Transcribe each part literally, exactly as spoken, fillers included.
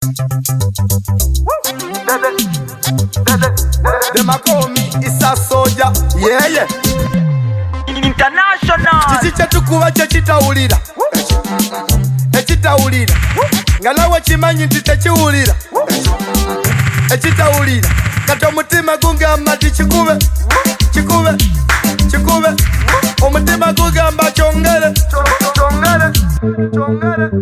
Them a call me Issa Soldier. Yeah, yeah. International. Chichi chetu kuwa chechitawulira. Echitawulira. Nga nawe chimanyi nti techiwulira. Echitawulira. Kati omutima gungamba ti chikube. Chikube. Chikube. Omutima gugamba kyongere. Kyongere. Kyongere.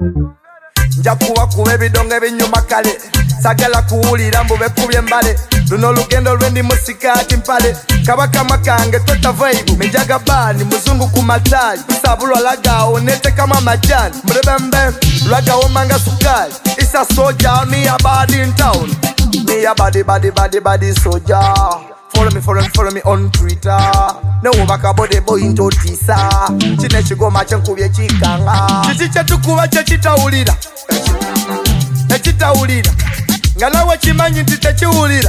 Nja kuwa kuba ebidongo ebinyuma kale. Sagala kuwulira mbu bekubye mbale. Luno lugendo lwendi musikati mpale. Kabaka makange tweta vibe. Mejaga bani muzungu kumatali. Sabulwa lagao nete kama majani. Mrebembe lagao manga sukali. Issa Soldier me a body in town. Me a body body body body soldier. Follow me, follow me, follow me on Twitter. No baka body boy into tisa. Chine chigo mache nkubye chikanga. Chichi chetu kuwa chechitawulira. Echitawulira. Nga nawe chimanyi nti techiwulira.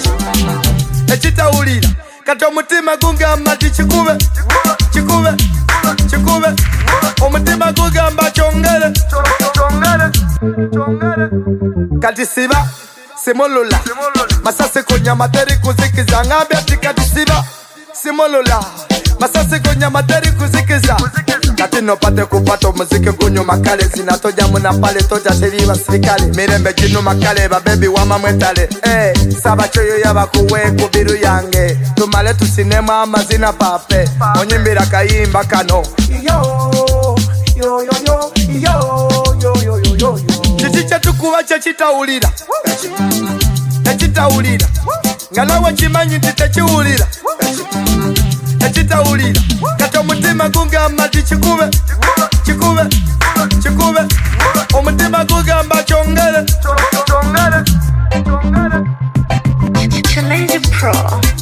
Echitawulira. Kati omutima gungamba ti chikube. Chikube. Chikube. Omutima gugamba kyongere. Kyongere. Kyongere. Kati siba simolola. Masase konya materi kuzikiza. Ngambia ti kati siba simolola. Masase konya materi kuzikiza. Kati no pate kupata muziki kunyo makale. Zinatoja muna pale toja sheriba sirikale. Mirembe jinu makale ba baby wama mwetale. Eh, saba choyo yaba kuwe kubiru yange. Tumale tusinema amazina pape. Onyimbira kayimba kano. Yo, yo, yo, yo, yo, yo, yo, yo, yo. Chichi chetu kuwa chechitawulira. Echitawulira. Nga nawe chimanyi nti techiwulira. Echitawulira. Kati omutima gungamba ti chikube. Chikube. Chikube. Omutima gugamba kyongere. Kyongere. Kyongere. Challenge Pro.